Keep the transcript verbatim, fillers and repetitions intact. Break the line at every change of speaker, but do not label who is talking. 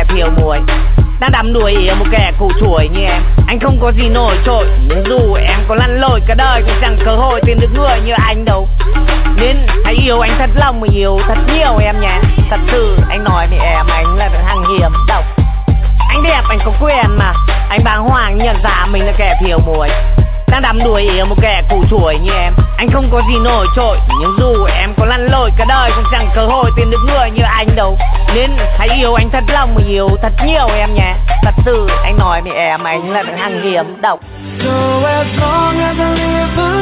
kẻ thiểu muội, đang đắm đuổi ý ở một kẻ củ chuỗi như em. Anh không có gì nổi trội, nhưng dù em có lăn lội cả đời cũng chẳng cơ hội tìm được người như anh đâu. Nên hãy yêu anh thật lòng mà yêu thật nhiều em nhé. Thật sự anh nói với em anh là thằng hiểm độc. Anh đẹp anh có quyền mà, anh bàng hoàng nhận ra mình là kẻ thiểu muội, đang đắm đuổi ý ở một kẻ củ chuỗi như em. Anh không có gì nổi trội, nhưng dù em có lăn lội cả đời cũng chẳng cơ hội tìm được người như anh đâu. Nên hãy yêu anh thật lòng mà yêu thật nhiều em nhé. Thật sự anh nói với em anh là thằng hiểm độc.
So as long as I live